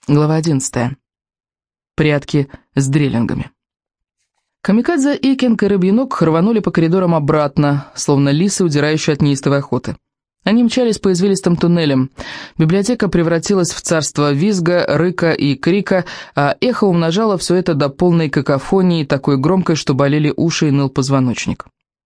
Глава 11. Прятки с дреллингами. Камикадзе, Икинг и Рыбьенок рванули по коридорам обратно, словно лисы, удирающие от неистовой охоты. Они мчались по извилистым туннелям. Библиотека превратилась в царство визга, рыка и крика, а эхо умножало все это до полной какофонии, такой громкой, что болели уши и ныл позвоночник.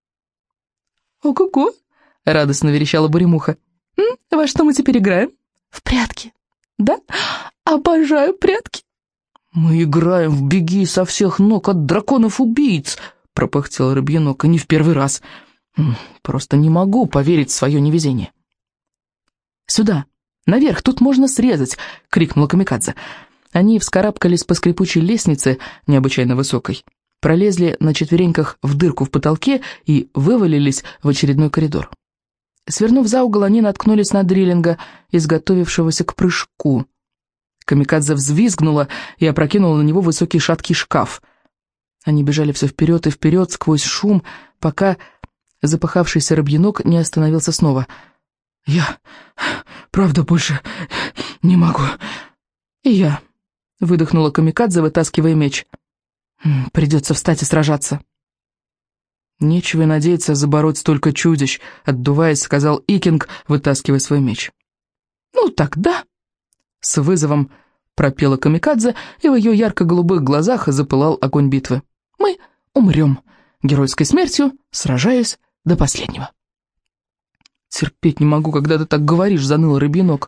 «Ого-го!» — радостно верещала Буремуха. «Во что мы теперь играем?» «В прятки». «Да? Обожаю прятки». «Мы играем в беги со всех ног от драконов-убийц», — пропыхтел Рыбьенок, — «и не в первый раз. Просто не могу поверить в свое невезение». «Сюда, наверх, тут можно срезать», — крикнула Камикадзе. Они вскарабкались по скрипучей лестнице, необычайно высокой, пролезли на четвереньках в дырку в потолке и вывалились в очередной коридор. Свернув за угол, они наткнулись на дриллинга, изготовившегося к прыжку. Камикадзе взвизгнула и опрокинула на него высокий шаткий шкаф. Они бежали все вперед и вперед сквозь шум, пока запыхавшийся Рыбьенок не остановился снова. «Я, правда, больше не могу». «И я», — выдохнула Камикадзе, вытаскивая меч. «Придется встать и сражаться». «Нечего и надеяться забороть столько чудищ», — отдуваясь, сказал Икинг, вытаскивая свой меч. «Ну тогда», — с вызовом пропела Камикадзе, и в ее ярко-голубых глазах запылал огонь битвы. «Мы умрем геройской смертью, сражаясь до последнего». «Терпеть не могу, когда ты так говоришь», — заныл Рыбьенок.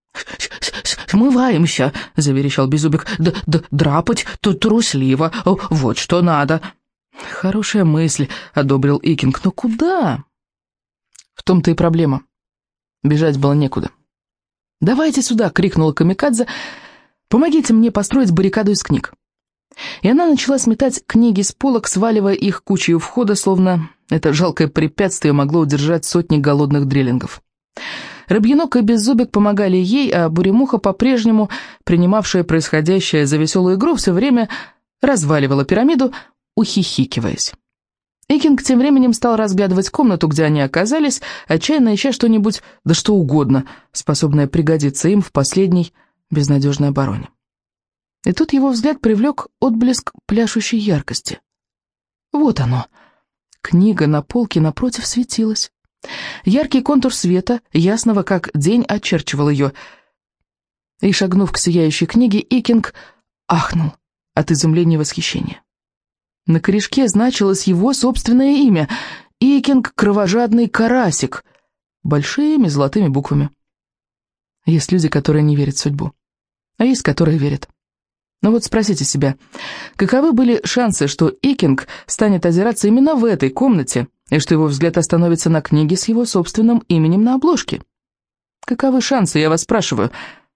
«Смываемся», — заверещал Беззубик. «Драпать тут трусливо, вот что надо». «Хорошая мысль», — одобрил Икинг, — «но куда?» В том-то и проблема. Бежать было некуда. «Давайте сюда!» — крикнула Камикадзе. «Помогите мне построить баррикаду из книг». И она начала сметать книги с полок, сваливая их кучей у входа, словно это жалкое препятствие могло удержать сотни голодных дреллингов. Рыбьенок и Беззубик помогали ей, а Буремуха, по-прежнему принимавшая происходящее за веселую игру, все время разваливала пирамиду, ухихикиваясь. Икинг тем временем стал разглядывать комнату, где они оказались, отчаянно ища что-нибудь, да что угодно, способное пригодиться им в последней безнадежной обороне. И тут его взгляд привлек отблеск пляшущей яркости. Вот оно. Книга на полке напротив светилась. Яркий контур света, ясного как день, очерчивал ее. И, шагнув к сияющей книге, Икинг ахнул от изумления и восхищения. На корешке значилось его собственное имя — Икинг Кровожадный Карасик, большими золотыми буквами. Есть люди, которые не верят в судьбу, а есть, которые верят. Но вот спросите себя, каковы были шансы, что Икинг станет озираться именно в этой комнате, и что его взгляд остановится на книге с его собственным именем на обложке? Каковы шансы, я вас спрашиваю?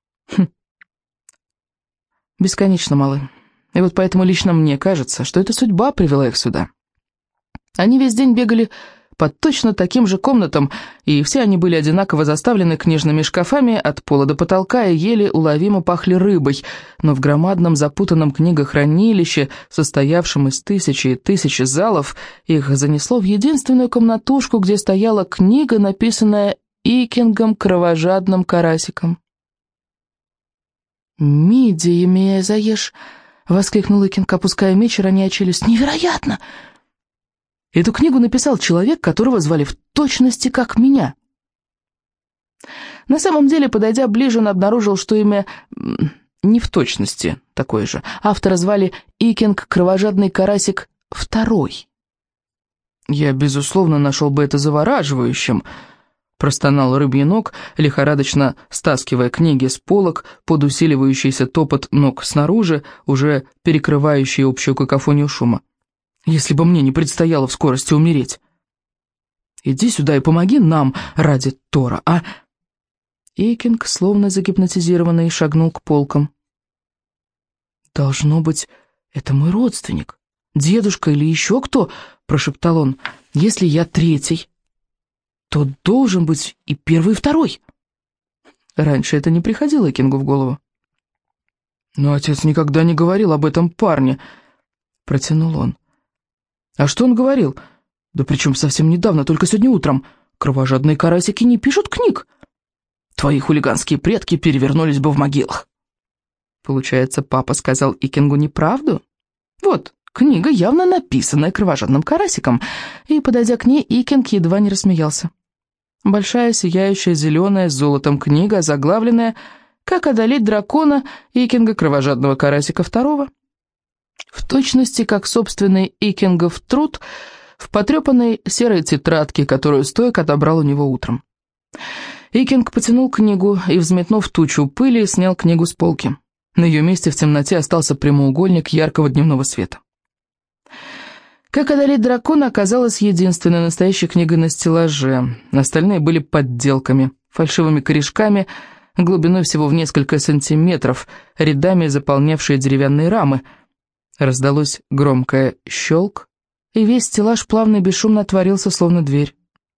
Бесконечно малы. И вот поэтому лично мне кажется, что это судьба привела их сюда. Они весь день бегали по точно таким же комнатам, и все они были одинаково заставлены книжными шкафами от пола до потолка и еле уловимо пахли рыбой, но в громадном запутанном книгохранилище, состоявшем из тысячи и тысячи залов, их занесло в единственную комнатушку, где стояла книга, написанная Икингом Кровожадным Карасиком. «Мидия, имея заешь!» — воскликнул Икинг, опуская меч и роняя челюсть. «Невероятно! Эту книгу написал человек, которого звали в точности как меня». На самом деле, подойдя ближе, он обнаружил, что имя не в точности такое же. Автора звали Икинг Кровожадный Карасик II. «Я, безусловно, нашел бы это завораживающим», — простонал Рыбьенок, лихорадочно стаскивая книги с полок под усиливающийся топот ног снаружи, уже перекрывающий общую какофонию шума. «Если бы мне не предстояло в скорости умереть. Иди сюда и помоги нам ради Тора, а...» Икинг, словно загипнотизированный, шагнул к полкам. «Должно быть, это мой родственник, дедушка или еще кто?» — прошептал он. «Если я третий, то должен быть и первый, и второй». Раньше это не приходило Икингу в голову. «Но отец никогда не говорил об этом парне», — протянул он. «А что он говорил? Да причем совсем недавно, только сегодня утром. Кровожадные карасики не пишут книг. Твои хулиганские предки перевернулись бы в могилах». Получается, папа сказал Икингу неправду? Вот, книга, явно написанная кровожадным карасиком, и, подойдя к ней, Икинг едва не рассмеялся. Большая, сияющая, зеленая, с золотом книга, озаглавленная «Как одолеть дракона Икинга, кровожадного карасика II». В точности, как собственный Икингов труд в потрепанной серой тетрадке, которую Стоик отобрал у него утром. Икинг потянул книгу и, взметнув тучу пыли, снял книгу с полки. На ее месте в темноте остался прямоугольник яркого дневного света. «Как одолеть дракона» оказалась единственной настоящей книгой на стеллаже. Остальные были подделками, фальшивыми корешками, глубиной всего в несколько сантиметров, рядами заполнявшие деревянные рамы. Раздалось громкое щелк, и весь стеллаж плавно и бесшумно отворился, словно дверь.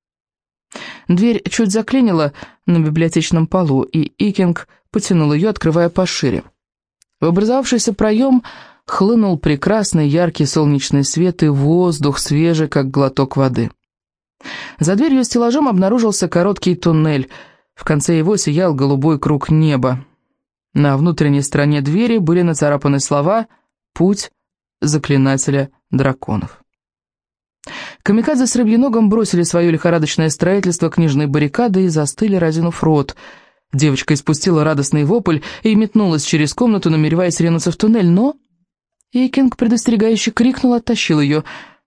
Дверь чуть заклинила на библиотечном полу, и Икинг потянул ее, открывая пошире. В образовавшийся проем хлынул прекрасный яркий солнечный свет и воздух, свежий, как глоток воды. За дверью стеллажом обнаружился короткий туннель. В конце его сиял голубой круг неба. На внутренней стороне двери были нацарапаны слова «Путь заклинателя драконов». Камикадзе с Рыбьеногом бросили свое лихорадочное строительство книжной баррикады и застыли, разинув рот. Девочка испустила радостный вопль и метнулась через комнату, намереваясь ринуться в туннель, но Икинг предостерегающе крикнул, оттащил ее,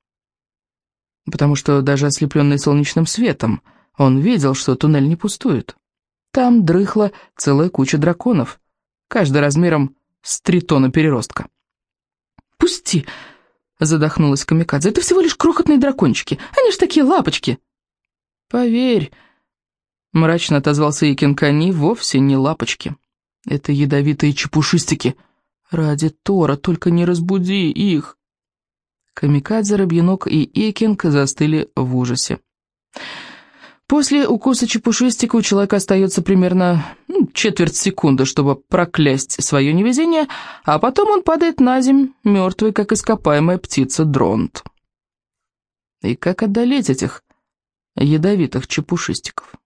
потому что даже ослепленный солнечным светом он видел, что туннель не пустует. Там дрыхла целая куча драконов, каждый размером с 3 тонны переростка. «Пусти!» — задохнулась Камикадзе. «Это всего лишь крохотные дракончики, они ж такие лапочки!» «Поверь!» — мрачно отозвался Икинг, — они вовсе не лапочки. Это ядовитые чепушистики. Ради Тора, только не разбуди их. Камикадзе, Рыбьеног и Икинг застыли в ужасе. После укуса чепушистика у человека остается примерно четверть секунды, чтобы проклясть свое невезение, а потом он падает на земь, мертвый, как ископаемая птица Дронт. И как одолеть этих ядовитых чепушистиков?